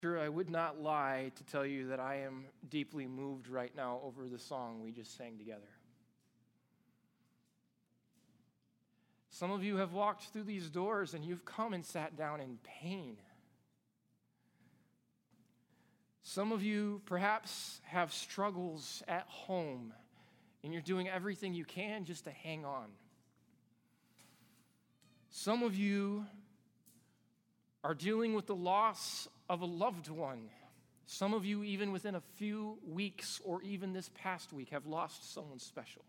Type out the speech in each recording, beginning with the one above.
Sure, I would not lie to tell you that I am deeply moved right now over the song we just sang together. Some of you have walked through these doors and you've come and sat down in pain. Some of you perhaps have struggles at home and you're doing everything you can just to hang on. Some of you are dealing with the loss of a loved one. Some of you, even within a few weeks or even this past week, have lost someone special.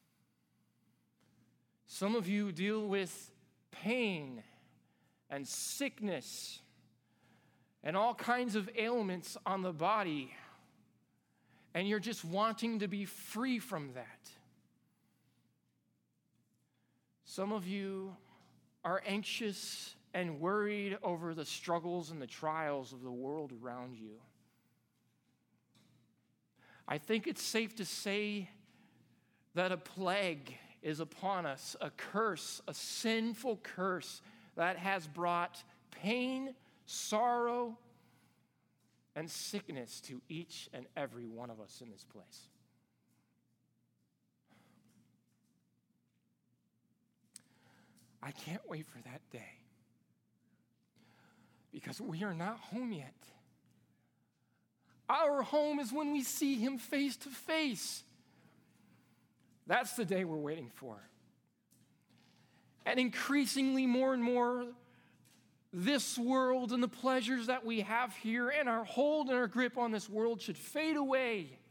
Some of you deal with pain and sickness and all kinds of ailments on the body, and you're just wanting to be free from that. Some of you are anxious and worried over the struggles and the trials of the world around you. I think it's safe to say that a plague is upon us, a curse, a sinful curse that has brought pain, sorrow, and sickness to each and every one of us in this place. I can't wait for that day. Because we are not home yet. Our home is when we see him face to face. That's the day we're waiting for. And increasingly more and more, this world and the pleasures that we have here and our hold and our grip on this world should fade away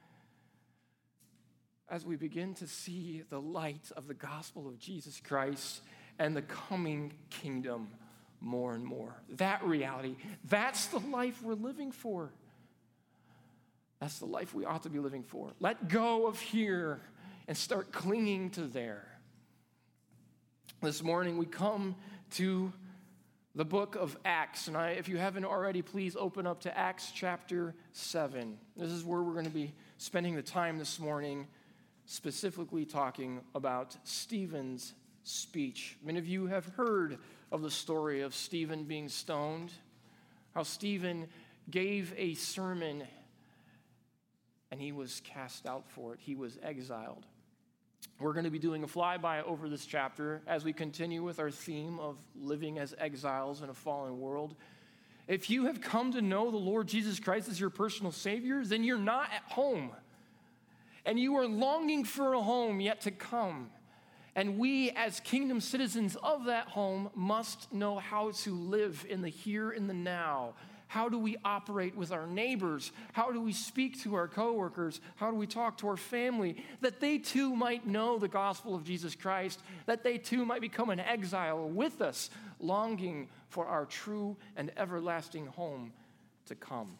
as we begin to see the light of the gospel of Jesus Christ and the coming kingdom more and more. That reality, that's the life we're living for. That's the life we ought to be living for. Let go of here and start clinging to there. This morning we come to the book of Acts. And if you haven't already, please open up to Acts chapter 7. This is where we're going to be spending the time this morning, specifically talking about Stephen's speech. Many of you have heard of the story of Stephen being stoned, how Stephen gave a sermon and he was cast out for it. He was exiled. We're going to be doing a flyby over this chapter as we continue with our theme of living as exiles in a fallen world. If you have come to know the Lord Jesus Christ as your personal Savior, then you're not at home. And you are longing for a home yet to come. And we, as kingdom citizens of that home, must know how to live in the here and the now. How do we operate with our neighbors? How do we speak to our coworkers? How do we talk to our family? That they too might know the gospel of Jesus Christ, that they too might become an exile with us, longing for our true and everlasting home to come.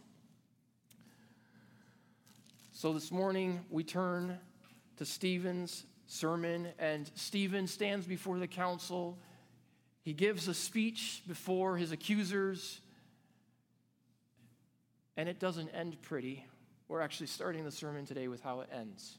So this morning we turn to Stephen's sermon, and Stephen stands before the council. He gives a speech before his accusers, and it doesn't end pretty. We're actually starting the sermon today with how it ends.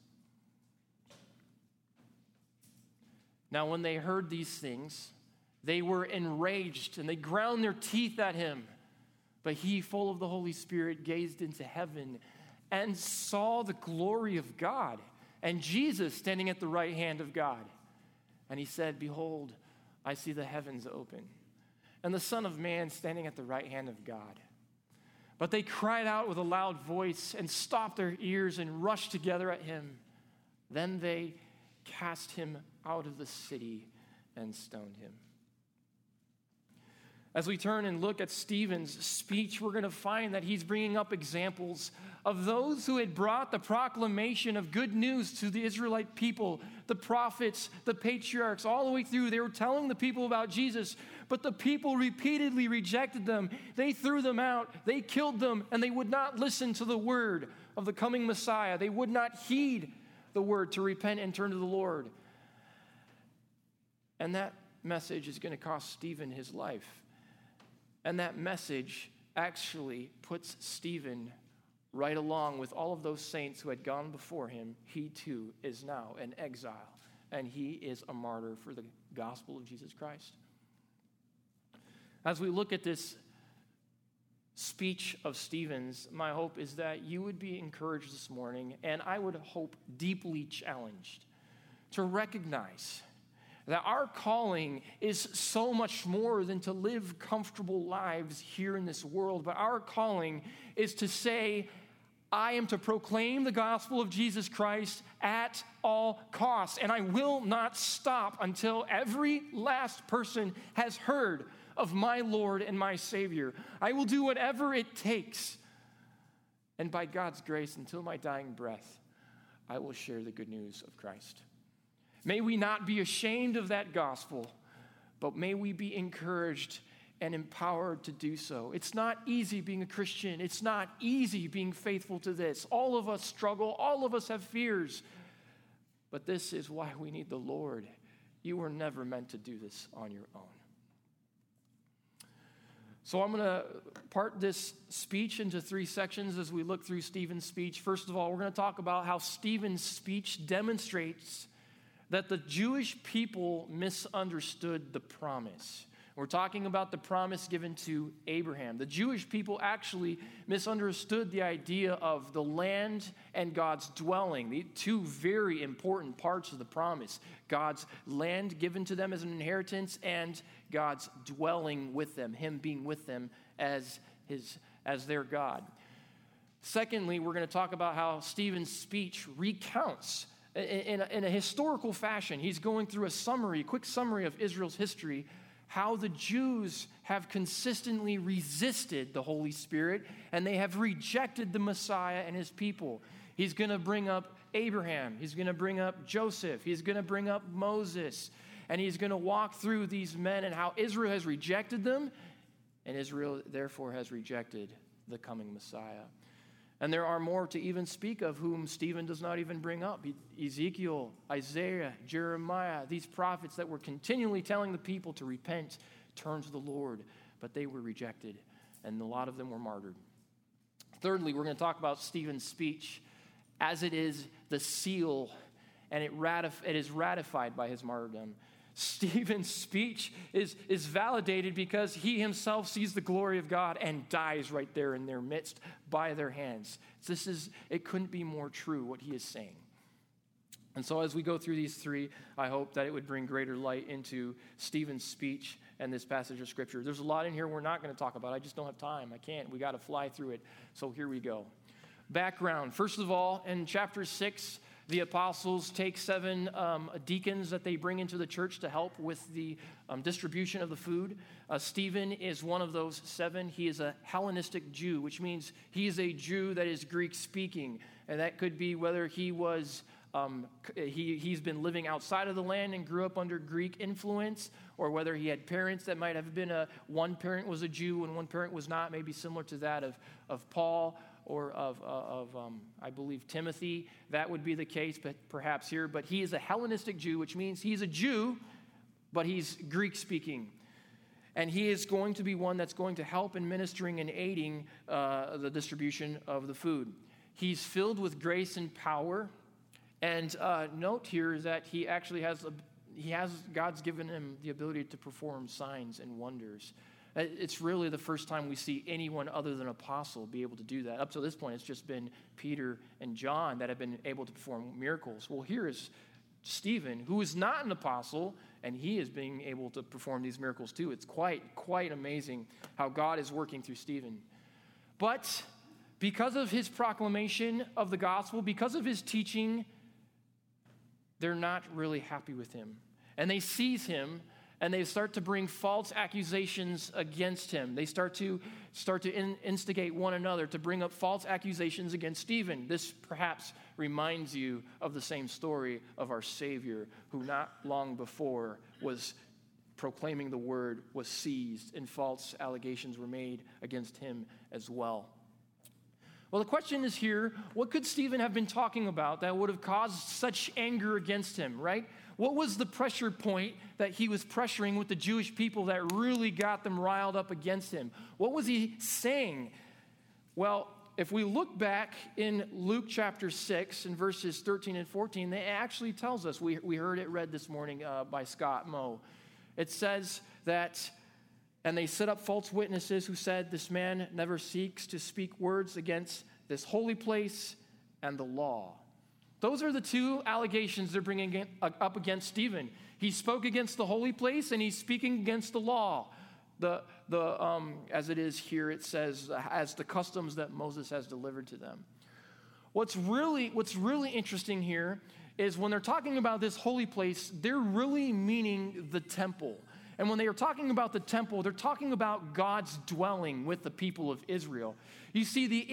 Now, when they heard these things, they were enraged, and they ground their teeth at him. But he, full of the Holy Spirit, gazed into heaven and saw the glory of God, and Jesus standing at the right hand of God. And he said, "Behold, I see the heavens open, and the Son of Man standing at the right hand of God." But they cried out with a loud voice and stopped their ears and rushed together at him. Then they cast him out of the city and stoned him. As we turn and look at Stephen's speech, we're going to find that he's bringing up examples of those who had brought the proclamation of good news to the Israelite people, the prophets, the patriarchs, all the way through. They were telling the people about Jesus, but the people repeatedly rejected them. They threw them out, they killed them, and they would not listen to the word of the coming Messiah. They would not heed the word to repent and turn to the Lord. And that message is going to cost Stephen his life. And that message actually puts Stephen right along with all of those saints who had gone before him. He too is now an exile, and he is a martyr for the gospel of Jesus Christ. As we look at this speech of Stephen's, my hope is that you would be encouraged this morning, and I would hope deeply challenged to recognize that our calling is so much more than to live comfortable lives here in this world, but our calling is to say, I am to proclaim the gospel of Jesus Christ at all costs, and I will not stop until every last person has heard of my Lord and my Savior. I will do whatever it takes, and by God's grace, until my dying breath, I will share the good news of Christ. May we not be ashamed of that gospel, but may we be encouraged and empowered to do so. It's not easy being a Christian. It's not easy being faithful to this. All of us struggle. All of us have fears. But this is why we need the Lord. You were never meant to do this on your own. So I'm going to part this speech into 3 sections as we look through Stephen's speech. First of all, we're going to talk about how Stephen's speech demonstrates that the Jewish people misunderstood the promise. We're talking about the promise given to Abraham. The Jewish people actually misunderstood the idea of the land and God's dwelling, the two very important parts of the promise. God's land given to them as an inheritance and God's dwelling with them, him being with them as their God. Secondly, we're going to talk about how Stephen's speech recounts in a historical fashion. He's going through a quick summary of Israel's history, how the Jews have consistently resisted the Holy Spirit and they have rejected the Messiah and his people. He's going to bring up Abraham. He's going to bring up Joseph. He's going to bring up Moses. And he's going to walk through these men and how Israel has rejected them, and Israel therefore has rejected the coming Messiah. And there are more to even speak of whom Stephen does not even bring up. Ezekiel, Isaiah, Jeremiah, these prophets that were continually telling the people to repent, turn to the Lord, but they were rejected, and a lot of them were martyred. Thirdly, we're going to talk about Stephen's speech as it is the seal, and it is ratified by his martyrdom. Stephen's speech is validated because he himself sees the glory of God and dies right there in their midst by their hands. It couldn't be more true what he is saying. And so as we go through these 3, I hope that it would bring greater light into Stephen's speech and this passage of Scripture. There's a lot in here we're not going to talk about. I just don't have time. I can't. We got to fly through it. So here we go. Background. First of all, in chapter 6, the apostles take 7 deacons that they bring into the church to help with the distribution of the food. Stephen is one of those 7. He is a Hellenistic Jew, which means he is a Jew that is Greek-speaking. And that could be whether he was he's been living outside of the land and grew up under Greek influence, or whether he had parents that might have been one parent was a Jew and one parent was not, maybe similar to that of Paul, or of I believe, Timothy. That would be the case, but perhaps here. But he is a Hellenistic Jew, which means he's a Jew, but he's Greek-speaking. And he is going to be one that's going to help in ministering and aiding the distribution of the food. He's filled with grace and power. And note here is that he actually God's given him the ability to perform signs and wonders. It's really the first time we see anyone other than an apostle be able to do that. Up to this point, it's just been Peter and John that have been able to perform miracles. Well, here is Stephen, who is not an apostle, and he is being able to perform these miracles too. It's quite amazing how God is working through Stephen. But because of his proclamation of the gospel, because of his teaching, they're not really happy with him. And they seize him, and they start to bring false accusations against him. They start to instigate one another to bring up false accusations against Stephen. This perhaps reminds you of the same story of our Savior, who not long before was proclaiming the word, was seized, and false allegations were made against him as well. Well, the question is here, what could Stephen have been talking about that would have caused such anger against him, right? What was the pressure point that he was pressuring with the Jewish people that really got them riled up against him? What was he saying? Well, if we look back in Luke chapter 6 in verses 13 and 14, it actually tells us, we heard it read this morning by Scott Moe. It says that, And they set up false witnesses who said, this man never seeks to speak words against this holy place and the law. Those are the two allegations they're bringing up against Stephen. He spoke against the holy place, and he's speaking against the law. As it is here, it says, as the customs that Moses has delivered to them. What's really interesting here is when they're talking about this holy place, they're really meaning the temple. And when they are talking about the temple, they're talking about God's dwelling with the people of Israel. You see, the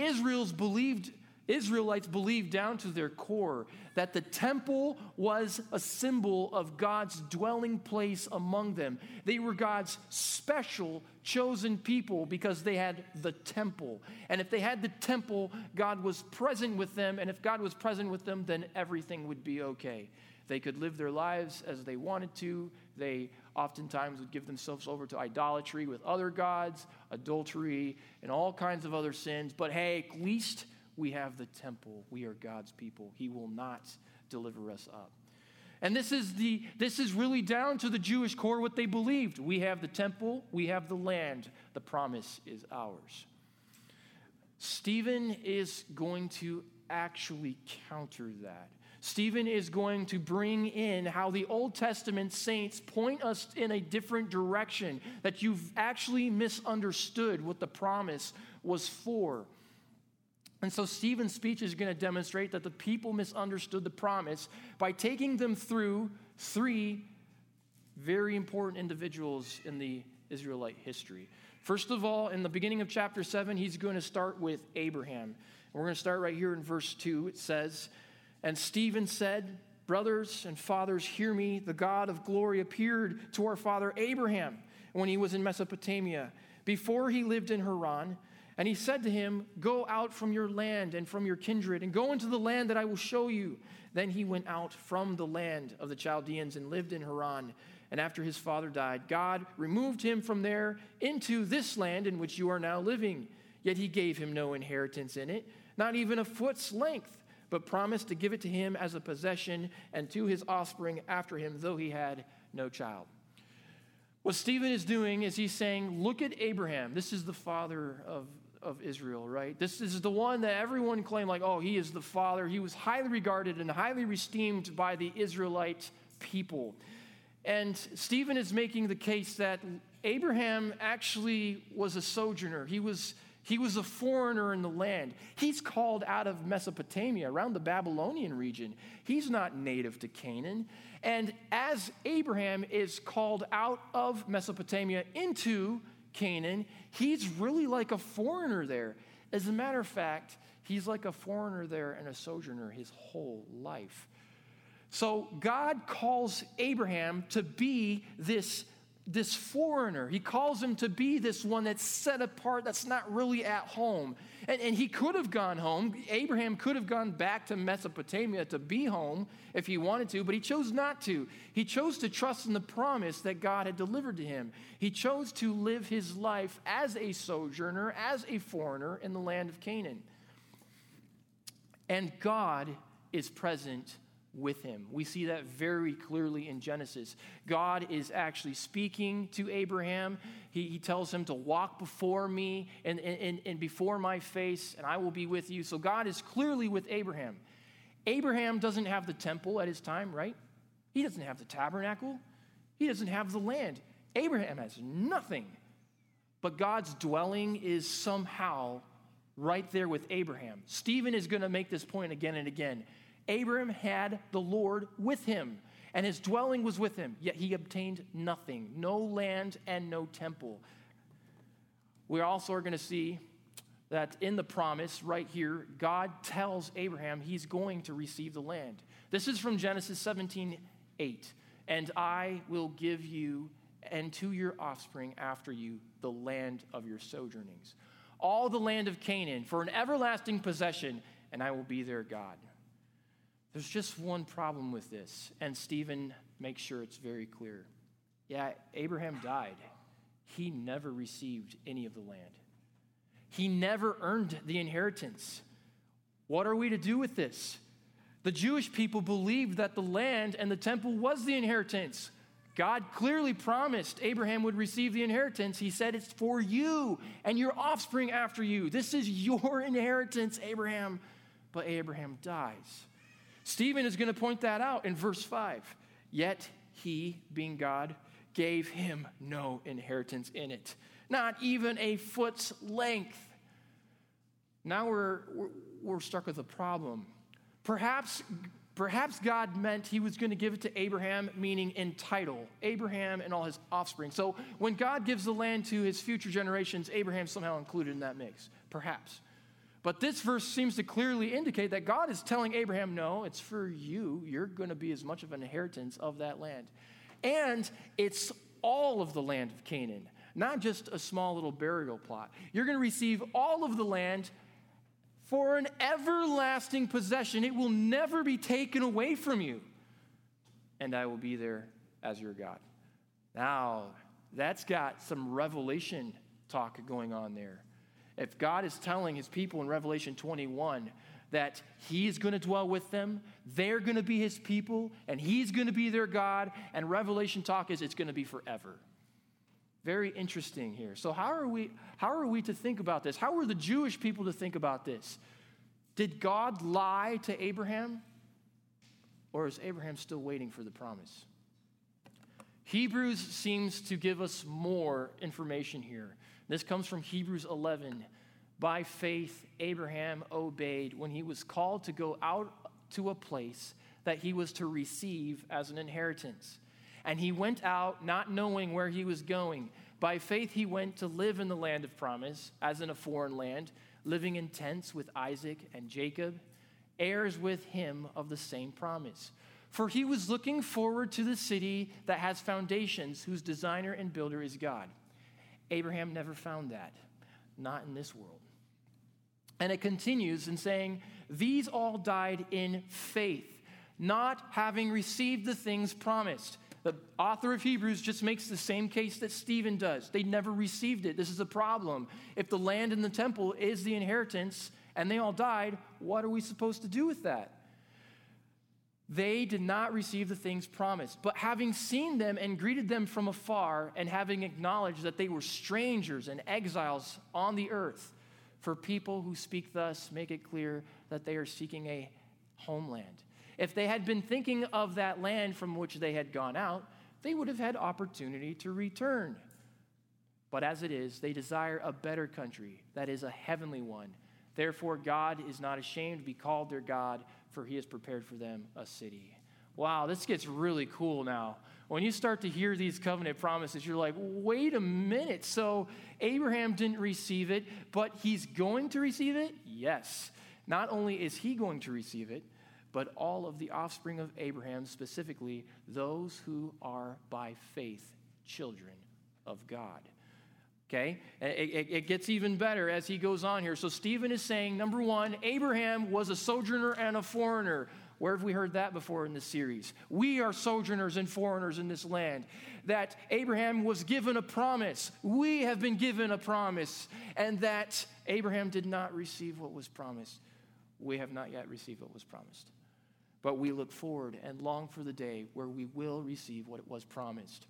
Israelites believed down to their core that the temple was a symbol of God's dwelling place among them. They were God's special, chosen people because they had the temple. And if they had the temple, God was present with them. And if God was present with them, then everything would be okay. They could live their lives as they wanted to. They oftentimes would give themselves over to idolatry with other gods, adultery, and all kinds of other sins. But hey, at least we have the temple. We are God's people. He will not deliver us up. And this is really down to the Jewish core what they believed. We have the temple. We have the land. The promise is ours. Stephen is going to actually counter that. Stephen is going to bring in how the Old Testament saints point us in a different direction, that you've actually misunderstood what the promise was for. And so Stephen's speech is going to demonstrate that the people misunderstood the promise by taking them through three very important individuals in the Israelite history. First of all, in the beginning of chapter 7, he's going to start with Abraham. And we're going to start right here in verse 2. It says, "And Stephen said, 'Brothers and fathers, hear me. The God of glory appeared to our father Abraham when he was in Mesopotamia, before he lived in Haran. And he said to him, go out from your land and from your kindred and go into the land that I will show you. Then he went out from the land of the Chaldeans and lived in Haran. And after his father died, God removed him from there into this land in which you are now living. Yet he gave him no inheritance in it, not even a foot's length, but promised to give it to him as a possession and to his offspring after him, though he had no child.'" What Stephen is doing is he's saying, look at Abraham. This is the father of Israel, right? This is the one that everyone claimed like, oh, he is the father. He was highly regarded and highly esteemed by the Israelite people. And Stephen is making the case that Abraham actually was a sojourner. He was a foreigner in the land. He's called out of Mesopotamia, around the Babylonian region. He's not native to Canaan. And as Abraham is called out of Mesopotamia into Canaan, he's really like a foreigner there. As a matter of fact, he's like a foreigner there and a sojourner his whole life. So God calls Abraham to be this foreigner. He calls him to be this one that's set apart, that's not really at home. And he could have gone home. Abraham could have gone back to Mesopotamia to be home if he wanted to, but he chose not to. He chose to trust in the promise that God had delivered to him. He chose to live his life as a sojourner, as a foreigner in the land of Canaan. And God is present with him. We see that very clearly in Genesis. God is actually speaking to Abraham. He tells him to walk before me and before my face, and I will be with you. So God is clearly with Abraham. Abraham doesn't have the temple at his time, right? He doesn't have the tabernacle. He doesn't have the land. Abraham has nothing. But God's dwelling is somehow right there with Abraham. Stephen is going to make this point again and again. Abraham had the Lord with him, and his dwelling was with him, yet he obtained nothing, no land and no temple. We also are going to see that in the promise right here, God tells Abraham he's going to receive the land. This is from Genesis 17:8. "And I will give you and to your offspring after you the land of your sojournings, all the land of Canaan for an everlasting possession, and I will be their God." There's just one problem with this, and Stephen makes sure it's very clear. Yeah, Abraham died. He never received any of the land. He never earned the inheritance. What are we to do with this? The Jewish people believed that the land and the temple was the inheritance. God clearly promised Abraham would receive the inheritance. He said, it's for you and your offspring after you. This is your inheritance, Abraham. But Abraham dies. Stephen is going to point that out in verse 5. Yet he, being God, gave him no inheritance in it, not even a foot's length. Now we're stuck with a problem. Perhaps God meant he was going to give it to Abraham, meaning in title, Abraham and all his offspring. So when God gives the land to his future generations, Abraham's somehow included in that mix, perhaps. But this verse seems to clearly indicate that God is telling Abraham, no, it's for you. You're going to be as much of an inheritance of that land. And it's all of the land of Canaan, not just a small little burial plot. You're going to receive all of the land for an everlasting possession. It will never be taken away from you. And I will be there as your God. Now, that's got some revelation talk going on there. If God is telling his people in Revelation 21 that he is going to dwell with them, they're going to be his people, and he's going to be their God, and Revelation talk is it's going to be forever. Very interesting here. So how are we to think about this? How are the Jewish people to think about this? Did God lie to Abraham? Or is Abraham still waiting for the promise? Hebrews seems to give us more information here. This comes from Hebrews 11. By faith, Abraham obeyed when he was called to go out to a place that he was to receive as an inheritance. And he went out not knowing where he was going. By faith, he went to live in the land of promise, as in a foreign land, living in tents with Isaac and Jacob, heirs with him of the same promise. For he was looking forward to the city that has foundations, whose designer and builder is God. Abraham never found that, not in this world. And it continues in saying, these all died in faith, not having received the things promised. The author of Hebrews just makes the same case that Stephen does. They never received it. This is a problem. If the land and the temple is the inheritance and they all died, what are we supposed to do with that? They did not receive the things promised, but having seen them and greeted them from afar, and having acknowledged that they were strangers and exiles on the earth, for people who speak thus make it clear that they are seeking a homeland. If they had been thinking of that land from which they had gone out, they would have had opportunity to return. But as it is, they desire a better country, that is a heavenly one. Therefore, God is not ashamed to be called their God, for he has prepared for them a city. Wow, this gets really cool now. When you start to hear these covenant promises, you're like, wait a minute. So Abraham didn't receive it, but he's going to receive it? Yes. Not only is he going to receive it, but all of the offspring of Abraham, specifically those who are by faith children of God. Okay? It gets even better as he goes on here. So Stephen is saying, number one, Abraham was a sojourner and a foreigner. Where have we heard that before in this series? We are sojourners and foreigners in this land. That Abraham was given a promise. We have been given a promise. And that Abraham did not receive what was promised. We have not yet received what was promised. But we look forward and long for the day where we will receive what it was promised.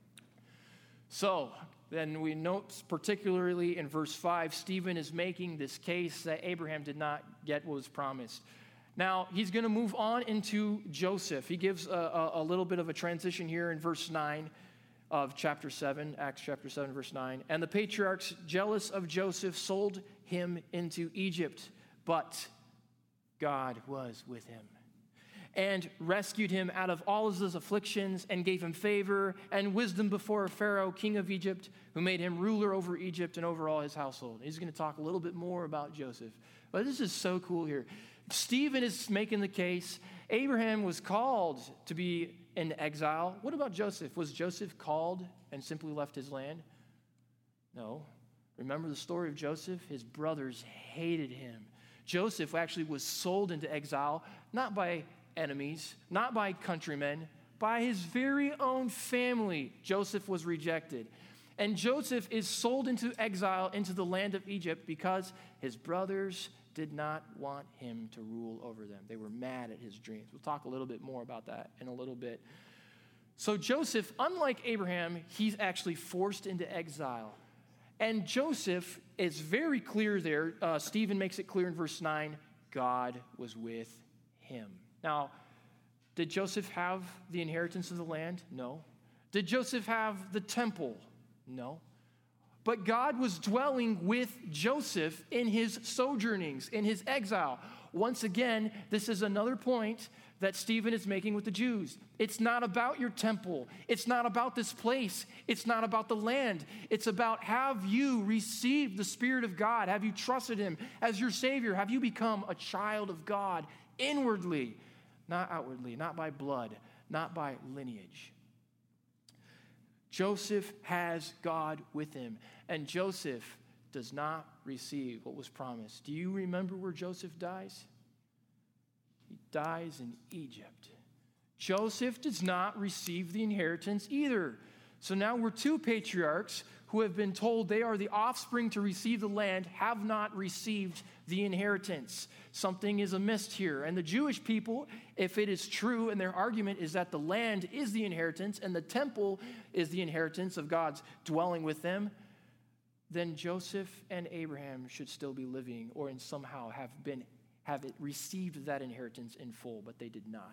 So, then we note particularly in verse 5, Stephen is making this case that Abraham did not get what was promised. Now, he's going to move on into Joseph. He gives a little bit of a transition here in verse 9 of chapter 7, Acts chapter 7, verse 9. And the patriarchs, jealous of Joseph, sold him into Egypt, but God was with him and rescued him out of all of his afflictions and gave him favor and wisdom before Pharaoh, king of Egypt, who made him ruler over Egypt and over all his household. He's going to talk a little bit more about Joseph. But this is so cool here. Stephen is making the case. Abraham was called to be in exile. What about Joseph? Was Joseph called and simply left his land? No. Remember the story of Joseph? His brothers hated him. Joseph actually was sold into exile, not by enemies, not by countrymen, by his very own family. Joseph was rejected. And Joseph is sold into exile into the land of Egypt because his brothers did not want him to rule over them. They were mad at his dreams. We'll talk a little bit more about that in a little bit. So Joseph, unlike Abraham, he's actually forced into exile. And Joseph is very clear there. Stephen makes it clear in verse 9, God was with him. Now, did Joseph have the inheritance of the land? No. Did Joseph have the temple? No. But God was dwelling with Joseph in his sojournings, in his exile. Once again, this is another point that Stephen is making with the Jews. It's not about your temple. It's not about this place. It's not about the land. It's about, have you received the Spirit of God? Have you trusted him as your Savior? Have you become a child of God inwardly, not outwardly, not by blood, not by lineage? Joseph has God with him, and Joseph does not receive what was promised. Do you remember where Joseph dies? He dies in Egypt. Joseph does not receive the inheritance either. So now we're two patriarchs who have been told they are the offspring to receive the land, have not received the inheritance. Something is amiss here. And the Jewish people, if it is true, and their argument is that the land is the inheritance and the temple is the inheritance of God's dwelling with them, then Joseph and Abraham should still be living or in somehow have received that inheritance in full, but they did not.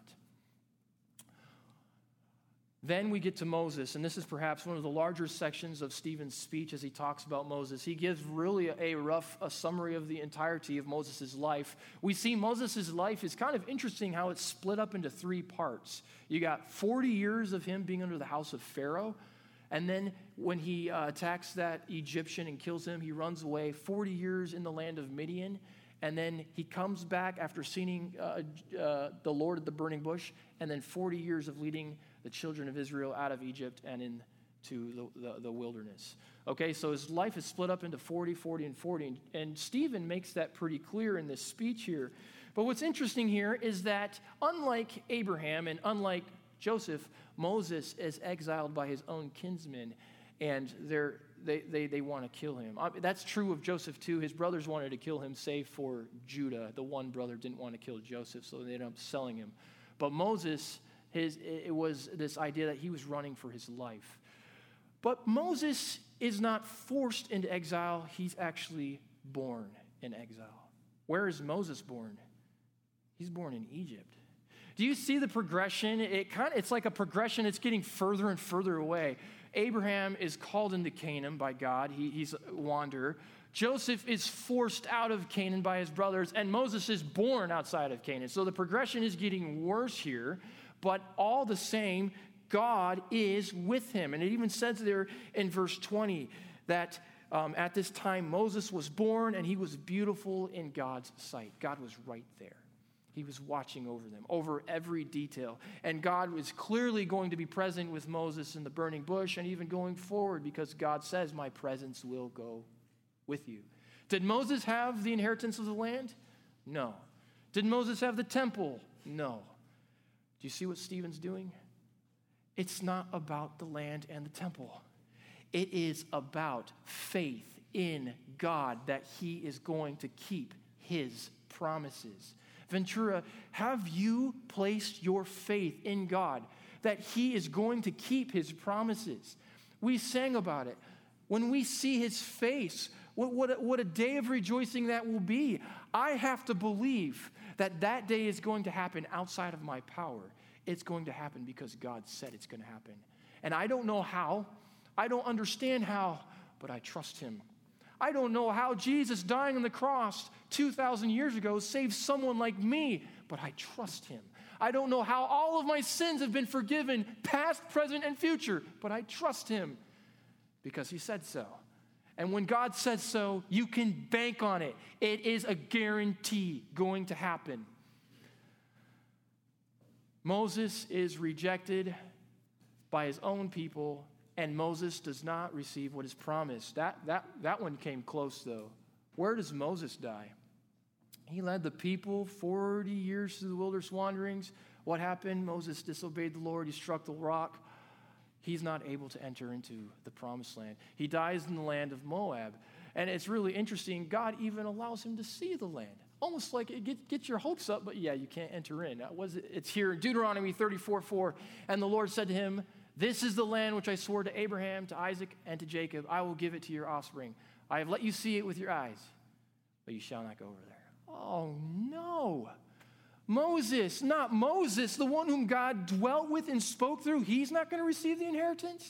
Then we get to Moses, and this is perhaps one of the larger sections of Stephen's speech as he talks about Moses. He gives really a summary of the entirety of Moses' life. We see Moses' life is kind of interesting how it's split up into three parts. You got 40 years of him being under the house of Pharaoh, and then when he attacks that Egyptian and kills him, he runs away. 40 years in the land of Midian, and then he comes back after seeing the Lord at the burning bush, and then 40 years of leading the children of Israel out of Egypt and into the wilderness. Okay, so his life is split up into 40, 40, and 40. And Stephen makes that pretty clear in this speech here. But what's interesting here is that unlike Abraham and unlike Joseph, Moses is exiled by his own kinsmen, and they want to kill him. That's true of Joseph too. His brothers wanted to kill him, save for Judah. The one brother didn't want to kill Joseph, so they ended up selling him. But Moses, it was this idea that he was running for his life. But Moses is not forced into exile. He's actually born in exile. Where is Moses born? He's born in Egypt. Do you see the progression? It's like a progression. It's getting further and further away. Abraham is called into Canaan by God. He's a wanderer. Joseph is forced out of Canaan by his brothers, and Moses is born outside of Canaan. So the progression is getting worse here, but all the same, God is with him. And it even says there in verse 20 that at this time Moses was born, and he was beautiful in God's sight. God was right there. He was watching over them, over every detail. And God was clearly going to be present with Moses in the burning bush and even going forward because God says, my presence will go with you. Did Moses have the inheritance of the land? No. Did Moses have the temple? No. Do you see what Stephen's doing? It's not about the land and the temple. It is about faith in God that he is going to keep his promises. Ventura, have you placed your faith in God that he is going to keep his promises? We sang about it. When we see his face, what a day of rejoicing that will be. I have to believe that that day is going to happen outside of my power. It's going to happen because God said it's going to happen. And I don't know how. I don't understand how, but I trust him. I don't know how Jesus dying on the cross 2,000 years ago saved someone like me, but I trust him. I don't know how all of my sins have been forgiven, past, present, and future, but I trust him because he said so. And when God says so, you can bank on it. It is a guarantee going to happen. Moses is rejected by his own people, and Moses does not receive what is promised. That one came close, though. Where does Moses die? He led the people 40 years through the wilderness wanderings. What happened? Moses disobeyed the Lord. He struck the rock. He's not able to enter into the promised land. He dies in the land of Moab. And it's really interesting. God even allows him to see the land. Almost like it gets your hopes up, but yeah, you can't enter in. It's here in Deuteronomy 34:4. And the Lord said to him, "This is the land which I swore to Abraham, to Isaac, and to Jacob. I will give it to your offspring. I have let you see it with your eyes, but you shall not go over there." Oh, no. Moses, not Moses, the one whom God dwelt with and spoke through, he's not going to receive the inheritance?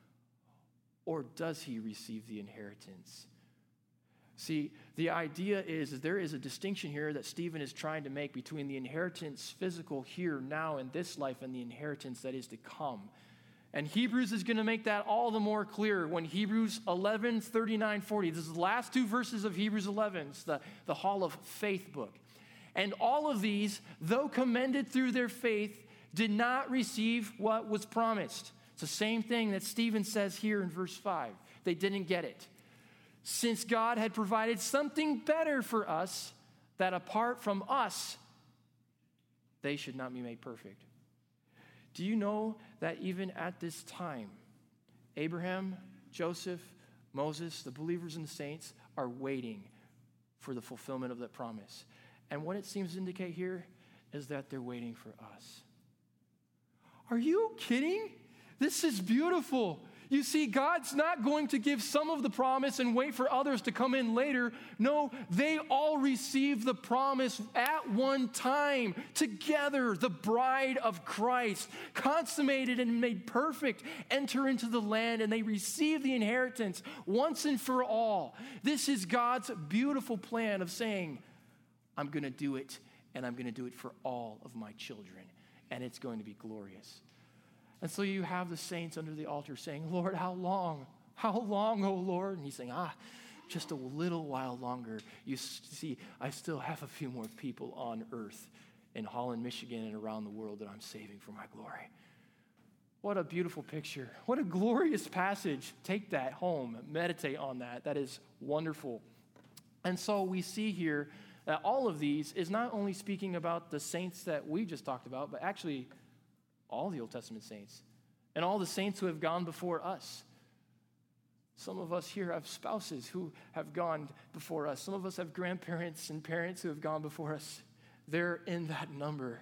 Or does he receive the inheritance? See, the idea is there is a distinction here that Stephen is trying to make between the inheritance physical here, now, in this life, and the inheritance that is to come. And Hebrews is going to make that all the more clear when Hebrews 11, 39, 40. This is the last two verses of Hebrews 11. It's the Hall of Faith book. And all of these, though commended through their faith, did not receive what was promised. It's the same thing that Stephen says here in verse 5. They didn't get it. Since God had provided something better for us, that apart from us, they should not be made perfect. Do you know that even at this time, Abraham, Joseph, Moses, the believers and the saints are waiting for the fulfillment of that promise? And what it seems to indicate here is that they're waiting for us. Are you kidding? This is beautiful. You see, God's not going to give some of the promise and wait for others to come in later. No, they all receive the promise at one time, together, the bride of Christ, consummated and made perfect, enter into the land, and they receive the inheritance once and for all. This is God's beautiful plan of saying, I'm going to do it, and I'm going to do it for all of my children, and it's going to be glorious. And so you have the saints under the altar saying, Lord, how long? How long, oh Lord? And he's saying, just a little while longer. You see, I still have a few more people on earth in Holland, Michigan, and around the world that I'm saving for my glory. What a beautiful picture. What a glorious passage. Take that home. Meditate on that. That is wonderful. And so we see here that all of these is not only speaking about the saints that we just talked about, but actually all the Old Testament saints and all the saints who have gone before us. Some of us here have spouses who have gone before us. Some of us have grandparents and parents who have gone before us. They're in that number.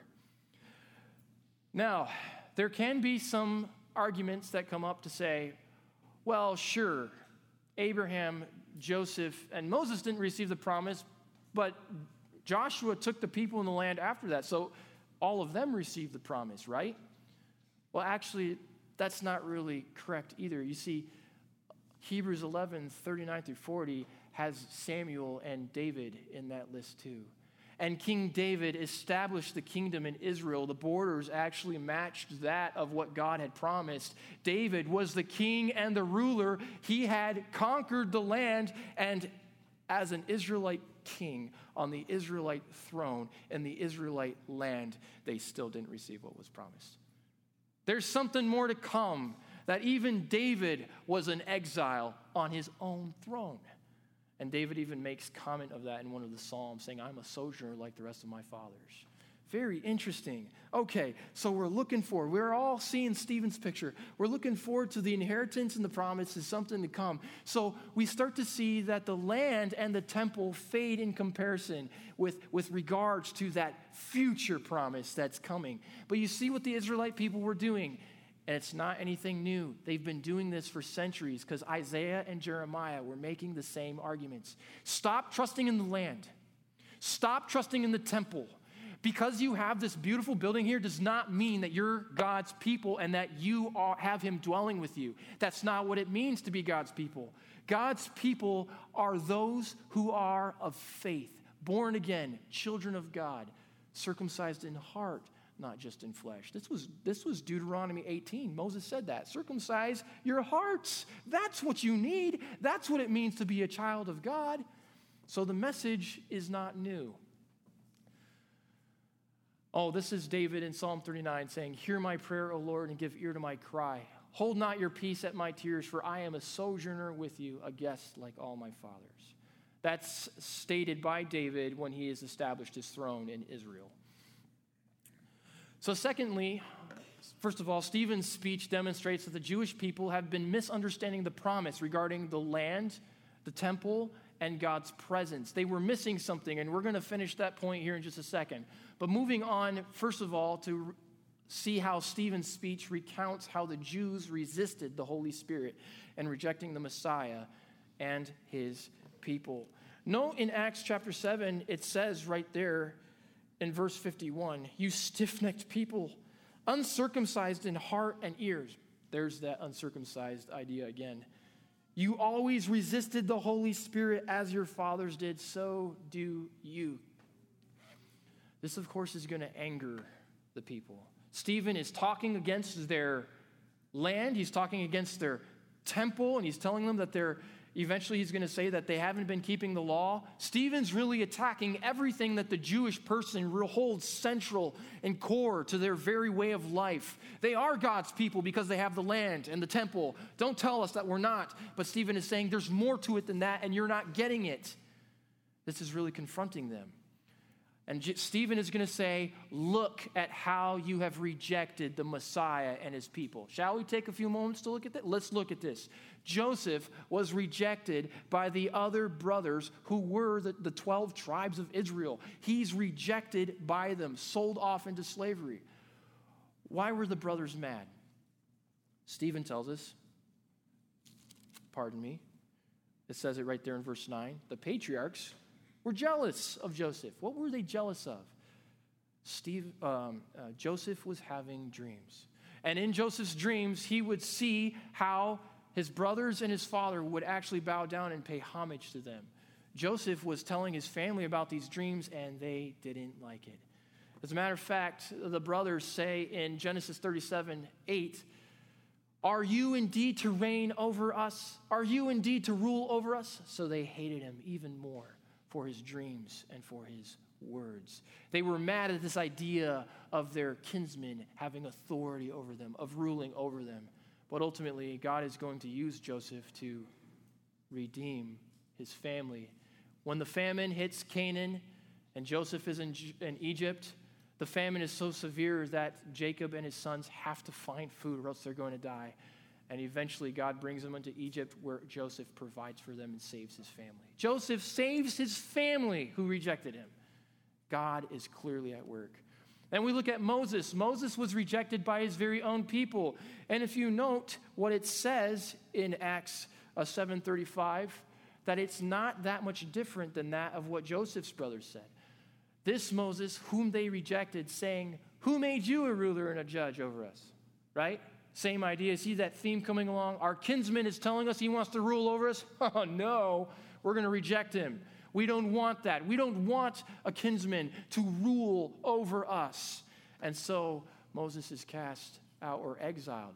Now, there can be some arguments that come up to say, well, sure, Abraham, Joseph, and Moses didn't receive the promise, but Joshua took the people in the land after that, so all of them received the promise, right? Well, actually, that's not really correct either. You see, Hebrews 11, 39 through 40 has Samuel and David in that list too. And King David established the kingdom in Israel. The borders actually matched that of what God had promised. David was the king and the ruler. He had conquered the land, and as an Israelite king on the Israelite throne in the Israelite land, they still didn't receive what was promised. There's something more to come, that even David was an exile on his own throne. And David even makes comment of that in one of the Psalms, saying, I'm a sojourner like the rest of my fathers. Very interesting. Okay, so we're all seeing Stephen's picture. We're looking forward to the inheritance and the promise is something to come. So we start to see that the land and the temple fade in comparison with regards to that future promise that's coming. But you see what the Israelite people were doing, and it's not anything new. They've been doing this for centuries because Isaiah and Jeremiah were making the same arguments. Stop trusting in the land. Stop trusting in the temple. Because you have this beautiful building here does not mean that you're God's people and that you have him dwelling with you. That's not what it means to be God's people. God's people are those who are of faith, born again, children of God, circumcised in heart, not just in flesh. This was Deuteronomy 18. Moses said that. Circumcise your hearts. That's what you need. That's what it means to be a child of God. So the message is not new. Oh, this is David in Psalm 39 saying, hear my prayer, O Lord, and give ear to my cry. Hold not your peace at my tears, for I am a sojourner with you, a guest like all my fathers. That's stated by David when he has established his throne in Israel. So secondly, first of all, Stephen's speech demonstrates that the Jewish people have been misunderstanding the promise regarding the land the temple and God's presence. They were missing something, and we're going to finish that point here in just a second. But moving on, first of all, to see how Stephen's speech recounts how the Jews resisted the Holy Spirit and rejecting the Messiah and his people. Note in Acts chapter 7, it says right there in verse 51, "You stiff-necked people, uncircumcised in heart and ears." There's that uncircumcised idea again. "You always resisted the Holy Spirit as your fathers did, so do you." This, of course, is going to anger the people. Stephen is talking against their land. He's talking against their temple, and he's telling them that eventually he's going to say that they haven't been keeping the law. Stephen's really attacking everything that the Jewish person holds central and core to their very way of life. They are God's people because they have the land and the temple. Don't tell us that we're not. But Stephen is saying there's more to it than that, and you're not getting it. This is really confronting them. And Stephen is going to say, look at how you have rejected the Messiah and his people. Shall we take a few moments to look at that? Let's look at this. Joseph was rejected by the other brothers who were the 12 tribes of Israel. He's rejected by them, sold off into slavery. Why were the brothers mad? Stephen tells us, it says it right there in verse 9. The patriarchs were jealous of Joseph. What were they jealous of? Joseph was having dreams. And in Joseph's dreams, he would see how his brothers and his father would actually bow down and pay homage to them. Joseph was telling his family about these dreams, and they didn't like it. As a matter of fact, the brothers say in Genesis 37:8, "Are you indeed to reign over us? Are you indeed to rule over us?" So they hated him even more for his dreams and for his words. They were mad at this idea of their kinsmen having authority over them, of ruling over them. But ultimately, God is going to use Joseph to redeem his family. When the famine hits Canaan and Joseph is in Egypt, the famine is so severe that Jacob and his sons have to find food or else they're going to die. And eventually, God brings them into Egypt where Joseph provides for them and saves his family. Joseph saves his family who rejected him. God is clearly at work. And we look at Moses. Moses was rejected by his very own people. And if you note what it says in Acts 7:35, that it's not that much different than that of what Joseph's brothers said. This Moses, whom they rejected, saying, "Who made you a ruler and a judge over us?" Right? Same idea. See that theme coming along? Our kinsman is telling us he wants to rule over us. Oh, no, we're going to reject him. We don't want that. We don't want a kinsman to rule over us. And so Moses is cast out or exiled.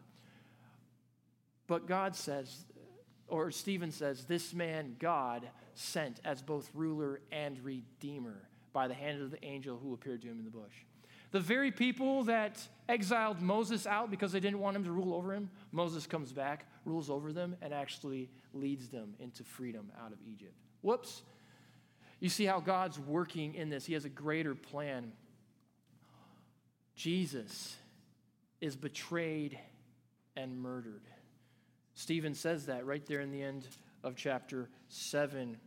But God says, or Stephen says, this man God sent as both ruler and redeemer by the hand of the angel who appeared to him in the bush. The very people that exiled Moses out because they didn't want him to rule over him, Moses comes back, rules over them, and actually leads them into freedom out of Egypt. Whoops. You see how God's working in this. He has a greater plan. Jesus is betrayed and murdered. Stephen says that right there in the end of chapter 7.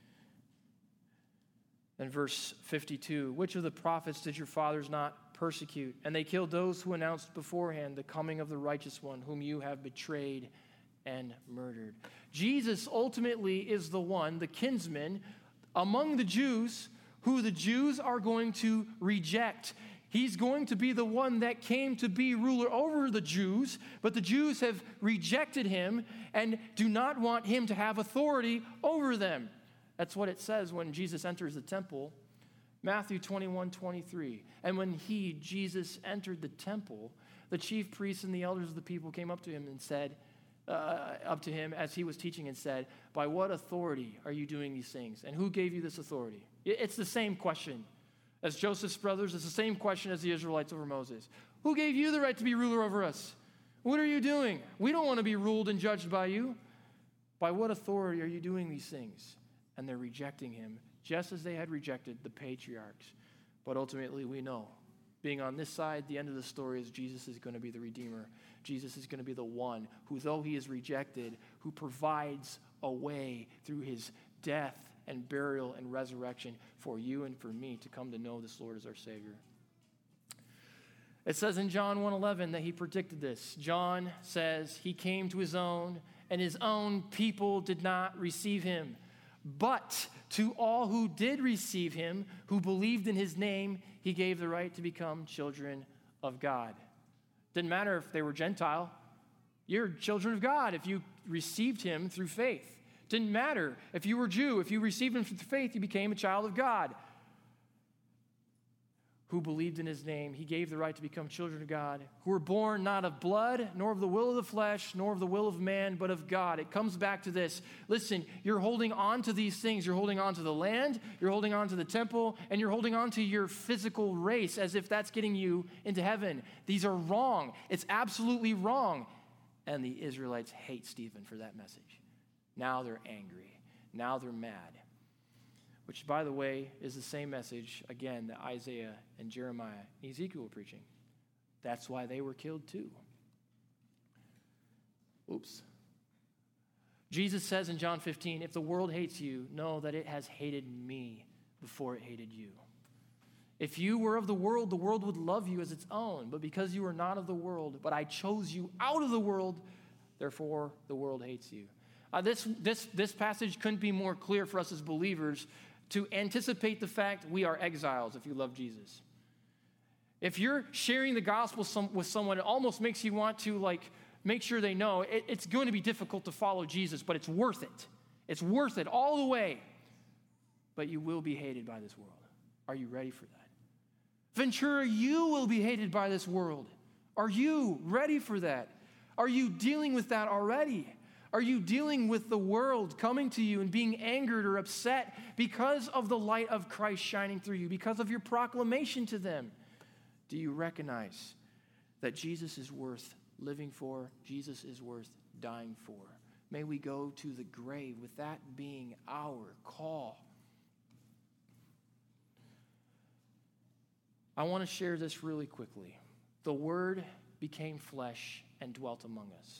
In verse 52, "Which of the prophets did your fathers not persecute? And they killed those who announced beforehand the coming of the righteous one, whom you have betrayed and murdered." Jesus ultimately is the one, the kinsman, among the Jews, who the Jews are going to reject. He's going to be the one that came to be ruler over the Jews, but the Jews have rejected him and do not want him to have authority over them. That's what it says when Jesus enters the temple. Matthew 21:23. "And when he, Jesus, entered the temple, the chief priests and the elders of the people came up to him and said, up to him as he was teaching and said, 'By what authority are you doing these things? And who gave you this authority?'" It's the same question as Joseph's brothers. It's the same question as the Israelites over Moses. "Who gave you the right to be ruler over us? What are you doing? We don't want to be ruled and judged by you. By what authority are you doing these things?" And they're rejecting him, just as they had rejected the patriarchs. But ultimately, we know, being on this side, the end of the story is Jesus is going to be the Redeemer. Jesus is going to be the one who, though he is rejected, who provides a way through his death and burial and resurrection for you and for me to come to know this Lord as our Savior. It says in John 1:11 that he predicted this. John says he came to his own, and his own people did not receive him. But to all who did receive him, who believed in his name, he gave the right to become children of God. Didn't matter if they were Gentile. You're children of God if you received him through faith. Didn't matter if you were Jew. If you received him through faith, you became a child of God. Who believed in his name, he gave the right to become children of God, who were born not of blood, nor of the will of the flesh, nor of the will of man, but of God. It comes back to this. Listen, you're holding on to these things. You're holding on to the land, you're holding on to the temple, and you're holding on to your physical race as if that's getting you into heaven. These are wrong. It's absolutely wrong. And the Israelites hate Stephen for that message. Now they're angry. Now they're mad. Which, by the way, is the same message, again, that Isaiah and Jeremiah and Ezekiel were preaching. That's why they were killed too. Oops. Jesus says in John 15, if the world hates you, know that it has hated me before it hated you. If you were of the world would love you as its own. But because you are not of the world, but I chose you out of the world, therefore the world hates you. This passage couldn't be more clear for us as believers to anticipate the fact we are exiles if you love Jesus. If you're sharing the gospel with someone, it almost makes you want to make sure they know it's going to be difficult to follow Jesus, but it's worth it. It's worth it all the way. But you will be hated by this world. Are you ready for that? Ventura, you will be hated by this world. Are you ready for that? Are you dealing with that already? Are you dealing with the world coming to you and being angered or upset because of the light of Christ shining through you, because of your proclamation to them? Do you recognize that Jesus is worth living for? Jesus is worth dying for. May we go to the grave with that being our call. I want to share this really quickly. The Word became flesh and dwelt among us.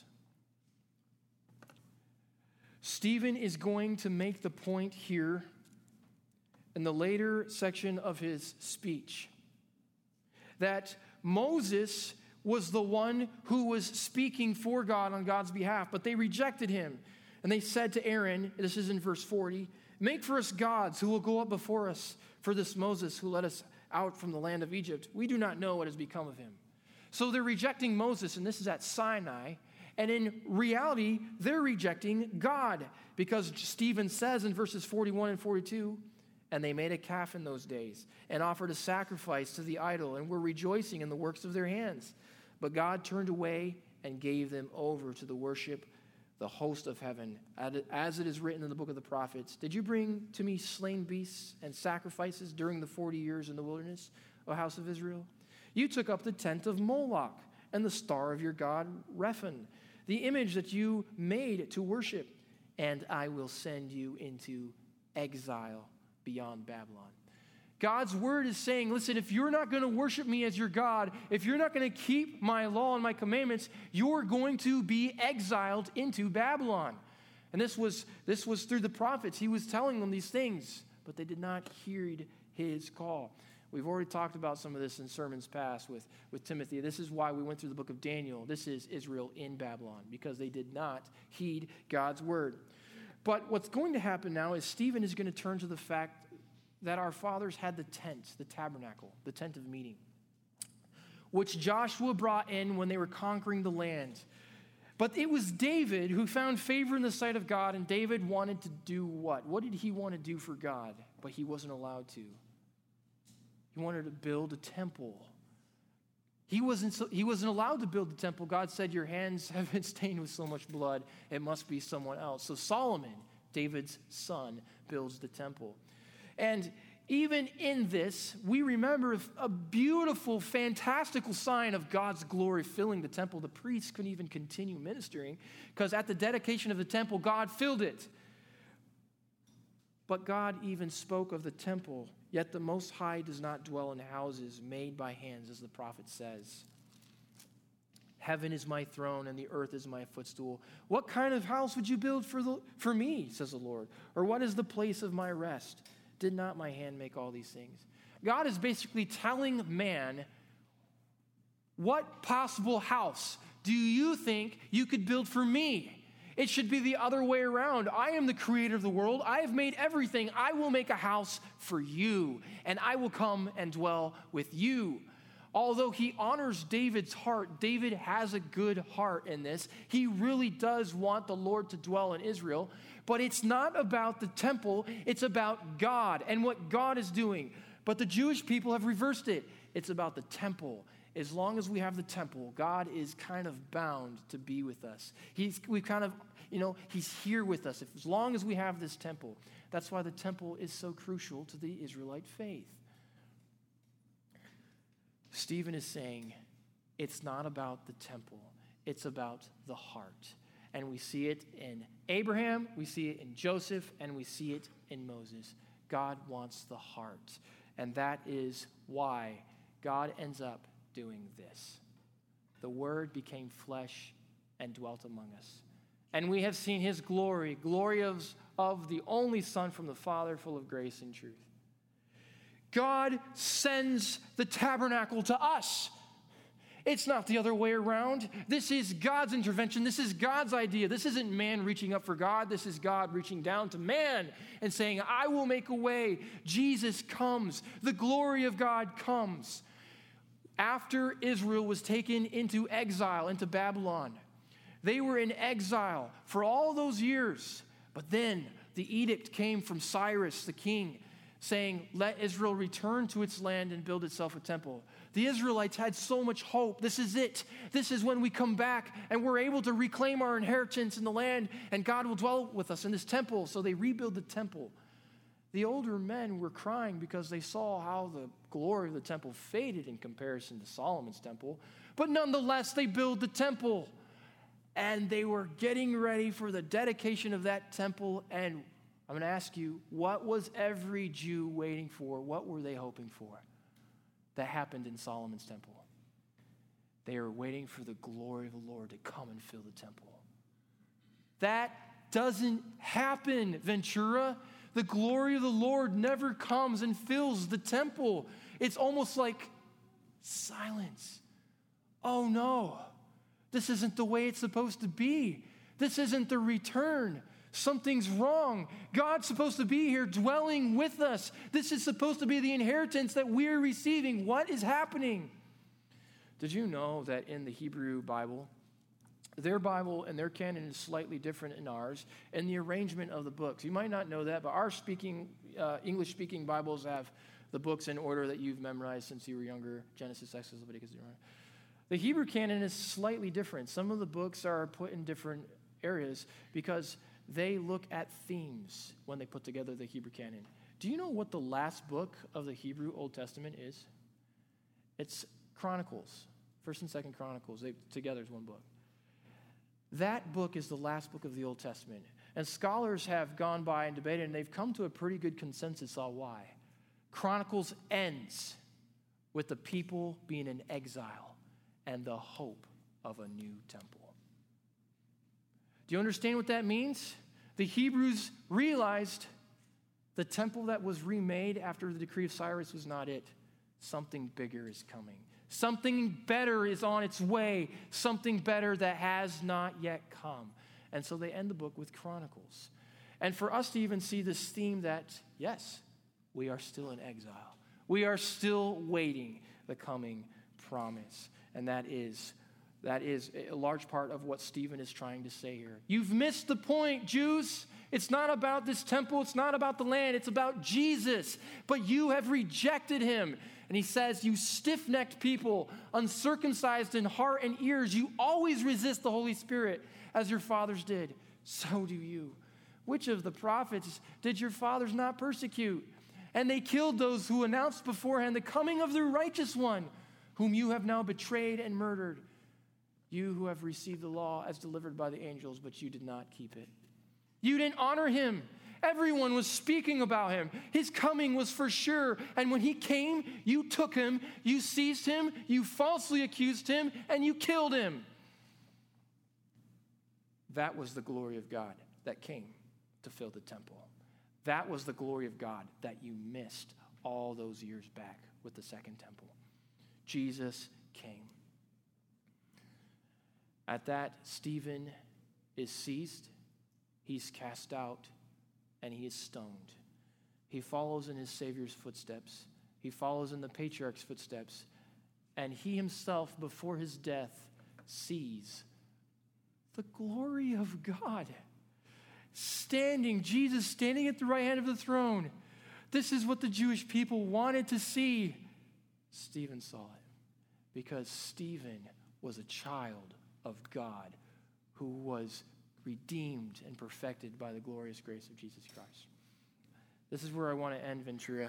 Stephen is going to make the point here in the later section of his speech that Moses was the one who was speaking for God on God's behalf, but they rejected him. And they said to Aaron, this is in verse 40, make for us gods who will go up before us, for this Moses who led us out from the land of Egypt. We do not know what has become of him. So they're rejecting Moses, and this is at Sinai. And in reality, they're rejecting God, because Stephen says in verses 41 and 42, and they made a calf in those days and offered a sacrifice to the idol and were rejoicing in the works of their hands. But God turned away and gave them over to the worship the host of heaven, as it is written in the book of the prophets. Did you bring to me slain beasts and sacrifices during the 40 years in the wilderness, O house of Israel? You took up the tent of Moloch and the star of your god Rephan, the image that you made to worship, and I will send you into exile beyond Babylon. God's word is saying, listen, if you're not going to worship me as your God, if you're not going to keep my law and my commandments, you're going to be exiled into Babylon. And this was through the prophets. He was telling them these things, but they did not heed his call. We've already talked about some of this in sermons past with Timothy. This is why we went through the book of Daniel. This is Israel in Babylon, because they did not heed God's word. But what's going to happen now is Stephen is going to turn to the fact that our fathers had the tent, the tabernacle, the tent of meeting, which Joshua brought in when they were conquering the land. But it was David who found favor in the sight of God, and David wanted to do what? What did he want to do for God? But he wasn't allowed to. He wanted to build a temple. He wasn't allowed to build the temple. God said, your hands have been stained with so much blood, it must be someone else. So Solomon, David's son, builds the temple. And even in this, we remember a beautiful, fantastical sign of God's glory filling the temple. The priests couldn't even continue ministering because at the dedication of the temple, God filled it. But God even spoke of the temple, yet the Most High does not dwell in houses made by hands, as the prophet says. Heaven is my throne and the earth is my footstool. What kind of house would you build for me, says the Lord? Or what is the place of my rest? Did not my hand make all these things? God is basically telling man, what possible house do you think you could build for me? It should be the other way around. I am the creator of the world. I have made everything. I will make a house for you, and I will come and dwell with you. Although he honors David's heart, David has a good heart in this. He really does want the Lord to dwell in Israel, but it's not about the temple. It's about God and what God is doing. But the Jewish people have reversed it. It's about the temple. As long as we have the temple, God is kind of bound to be with us. He's here with us as long as we have this temple. That's why the temple is so crucial to the Israelite faith. Stephen is saying it's not about the temple, it's about the heart. And we see it in Abraham, we see it in Joseph, and we see it in Moses. God wants the heart. And that is why God ends up doing this. The Word became flesh and dwelt among us. And we have seen his glory of the only Son from the Father, full of grace and truth. God sends the tabernacle to us. It's not the other way around. This is God's intervention. This is God's idea. This isn't man reaching up for God. This is God reaching down to man and saying, I will make a way. Jesus comes. The glory of God comes. After Israel was taken into exile, into Babylon, they were in exile for all those years. But then the edict came from Cyrus, the king, saying, let Israel return to its land and build itself a temple. The Israelites had so much hope. This is it. This is when we come back and we're able to reclaim our inheritance in the land, and God will dwell with us in this temple. So they rebuild the temple. The older men were crying because they saw how the glory of the temple faded in comparison to Solomon's temple. But nonetheless, they build the temple. And they were getting ready for the dedication of that temple. And I'm going to ask you, what was every Jew waiting for? What were they hoping for? That happened in Solomon's temple. They were waiting for the glory of the Lord to come and fill the temple. That doesn't happen, Ventura. The glory of the Lord never comes and fills the temple. It's almost like silence. Oh no, this isn't the way it's supposed to be. This isn't the return. Something's wrong. God's supposed to be here dwelling with us. This is supposed to be the inheritance that we're receiving. What is happening? Did you know that in the Hebrew Bible, their Bible and their canon is slightly different than ours in the arrangement of the books? You might not know that, but our English-speaking Bibles have the books in order that you've memorized since you were younger: Genesis, Exodus, Leviticus, Deuteronomy. The Hebrew canon is slightly different. Some of the books are put in different areas because they look at themes when they put together the Hebrew canon. Do you know what the last book of the Hebrew Old Testament is? It's Chronicles, 1st and 2nd Chronicles. They together is one book. That book is the last book of the Old Testament. And scholars have gone by and debated, and they've come to a pretty good consensus on why. Chronicles ends with the people being in exile and the hope of a new temple. Do you understand what that means? The Hebrews realized the temple that was remade after the decree of Cyrus was not it. Something bigger is coming. Something better is on its way. Something better that has not yet come. And so they end the book with Chronicles. And for us to even see this theme that, yes, we are still in exile. We are still waiting the coming promise. And that is a large part of what Stephen is trying to say here. You've missed the point, Jews. It's not about this temple. It's not about the land. It's about Jesus. But you have rejected him. And he says, you stiff-necked people, uncircumcised in heart and ears, you always resist the Holy Spirit as your fathers did. So do you. Which of the prophets did your fathers not persecute? And they killed those who announced beforehand the coming of the righteous one, whom you have now betrayed and murdered. You who have received the law as delivered by the angels, but you did not keep it. You didn't honor him. Everyone was speaking about him. His coming was for sure. And when he came, you took him, you seized him, you falsely accused him, and you killed him. That was the glory of God that came to fill the temple. That was the glory of God that you missed all those years back with the second temple. Jesus came. At that, Stephen is seized, he's cast out, and he is stoned. He follows in his Savior's footsteps. He follows in the patriarch's footsteps. And he himself, before his death, sees the glory of God. Jesus standing at the right hand of the throne. This is what the Jewish people wanted to see. Stephen saw it because Stephen was a child of God who was redeemed and perfected by the glorious grace of Jesus Christ. This is where I want to end, Ventura.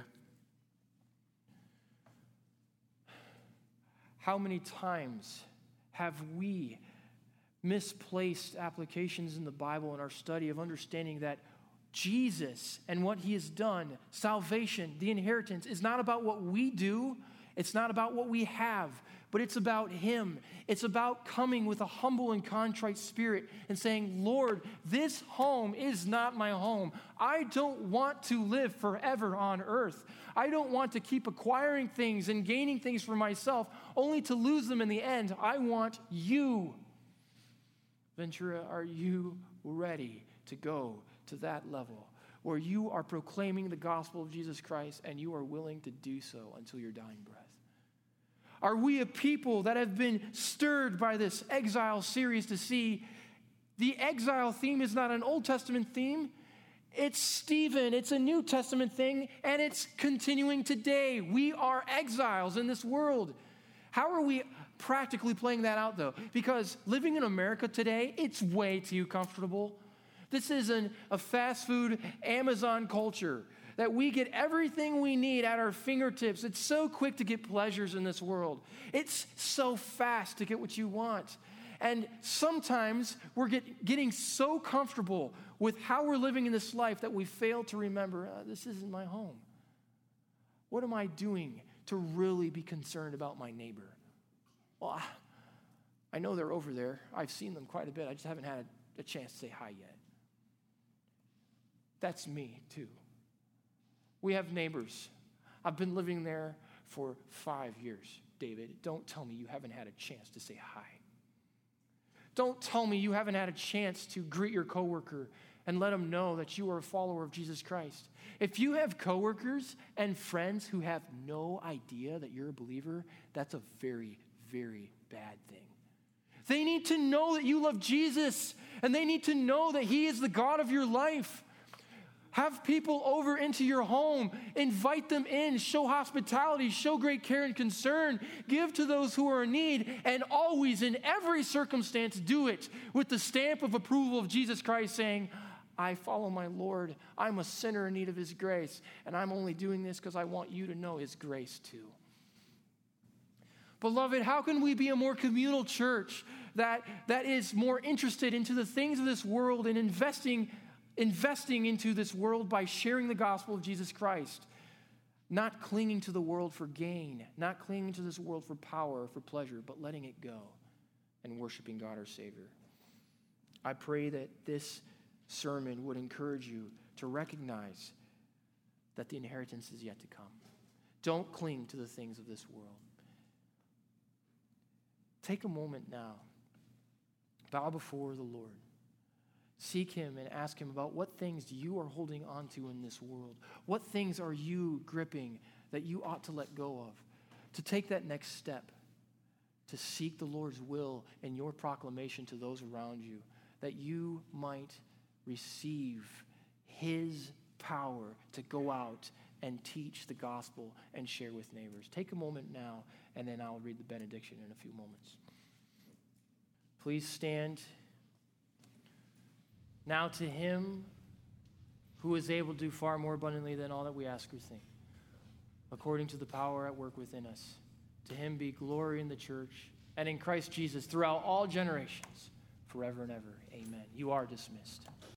How many times have we misplaced applications in the Bible in our study of understanding that Jesus and what he has done, salvation, the inheritance, is not about what we do, it's not about what we have, but it's about him. It's about coming with a humble and contrite spirit and saying, Lord, this home is not my home. I don't want to live forever on earth. I don't want to keep acquiring things and gaining things for myself only to lose them in the end. I want you. Ventura, are you ready to go to that level where you are proclaiming the gospel of Jesus Christ and you are willing to do so until your dying breath? Are we a people that have been stirred by this exile series to see the exile theme is not an Old Testament theme? It's Stephen. It's a New Testament thing, and it's continuing today. We are exiles in this world. How are we practically playing that out, though? Because living in America today, it's way too comfortable. This isn't a fast food Amazon culture that we get everything we need at our fingertips. It's so quick to get pleasures in this world. It's so fast to get what you want. And sometimes we're getting so comfortable with how we're living in this life that we fail to remember, this isn't my home. What am I doing to really be concerned about my neighbor? Well, I know they're over there. I've seen them quite a bit. I just haven't had a chance to say hi yet. That's me, too. We have neighbors. I've been living there for 5 years, David. Don't tell me you haven't had a chance to say hi. Don't tell me you haven't had a chance to greet your coworker and let them know that you are a follower of Jesus Christ. If you have coworkers and friends who have no idea that you're a believer, that's a very, very bad thing. They need to know that you love Jesus, and they need to know that he is the God of your life. Have people over into your home. Invite them in. Show hospitality. Show great care and concern. Give to those who are in need. And always, in every circumstance, do it with the stamp of approval of Jesus Christ, saying, I follow my Lord. I'm a sinner in need of his grace. And I'm only doing this because I want you to know his grace too. Beloved, how can we be a more communal church that is more interested into the things of this world and investing into this world by sharing the gospel of Jesus Christ, not clinging to the world for gain, not clinging to this world for power or for pleasure, but letting it go and worshiping God our Savior? I pray that this sermon would encourage you to recognize that the inheritance is yet to come. Don't cling to the things of this world. Take a moment now. Bow before the Lord. Seek him and ask him about what things you are holding on to in this world. What things are you gripping that you ought to let go of? To take that next step, to seek the Lord's will in your proclamation to those around you, that you might receive his power to go out and teach the gospel and share with neighbors. Take a moment now, and then I'll read the benediction in a few moments. Please stand. Now to him who is able to do far more abundantly than all that we ask or think, according to the power at work within us, to him be glory in the church and in Christ Jesus throughout all generations, forever and ever. Amen. You are dismissed.